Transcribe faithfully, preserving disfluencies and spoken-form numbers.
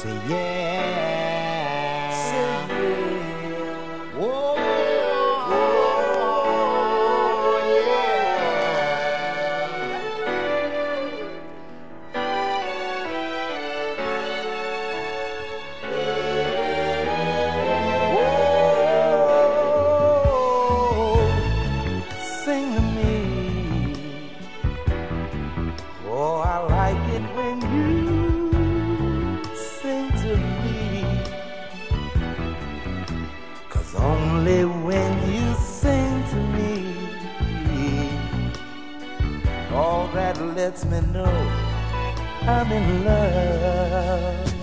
Say yeah. Say yeah. Whoa. Sing to me. Oh, I like it when you sing to me. 'Cause only when you sing to me, all that lets me know I'm in love.